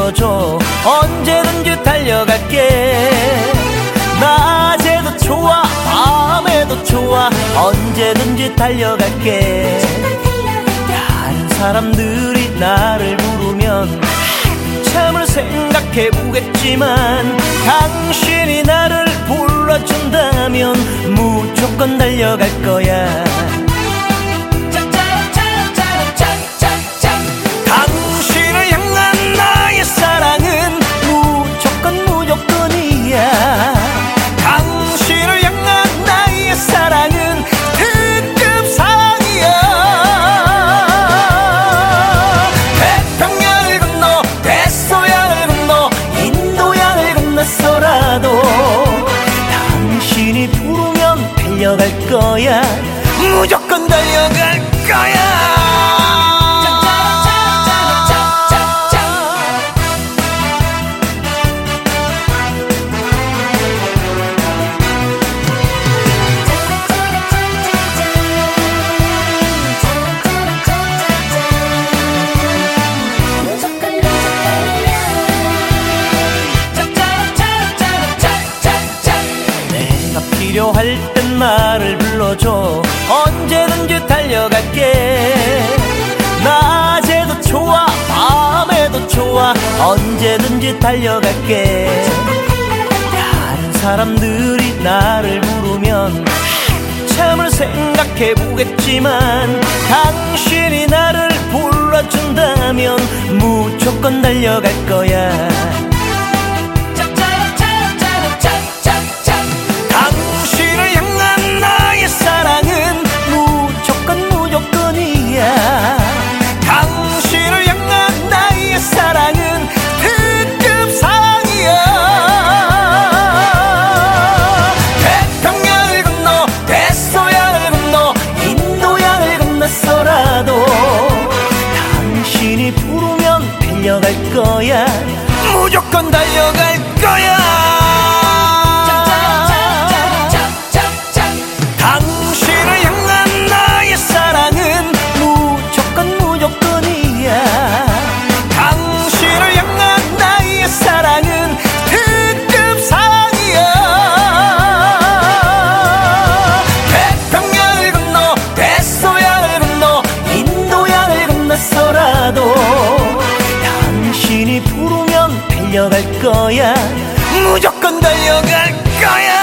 불러줘. 언제든지 달려갈게. 낮에도 좋아 밤에도 좋아 언제든지 달려갈게. 다른 사람들이 나를 부르면 참을 생각해보겠지만 당신이 나를 불러준다면 무조건 달려갈 거야. 당신을 향한 나의 사랑은 무조건 무조건이야. 당신을 향한 나의 사랑은 특급 사랑이야. 태평양을 건너 대서양을 건너 인도양을 건너서라도 당신이 부르면 달려갈 거야. 무조건 달려갈 거야. 필요할 땐 나를 불러줘. 언제든지 달려갈게. 낮에도 좋아 밤에도 좋아 언제든지 달려갈게. 다른 사람들이 나를 부르면 참을 생각해보겠지만 당신이 나를 불러준다면 무조건 달려갈 거야. 당신을 향한 나의 사랑은 무조건 무조건이야. 당신을 향한 나의 사랑은 특급 사랑이야. 태평양을 건너 대서양을 건너 인도양을 건너서라도 당신이 부르면 달려갈 거야. 무조건 달려갈 거야. 당신을 향한 나의 사랑은 무조건 무조건이야. 당신을 향한 나의 사랑은 특급 사랑이야. 태평양을 건너 대서양을 건너 인도양을 건너서라도 당신이 부르면 달려갈 거야. 무조건 달려갈 거야.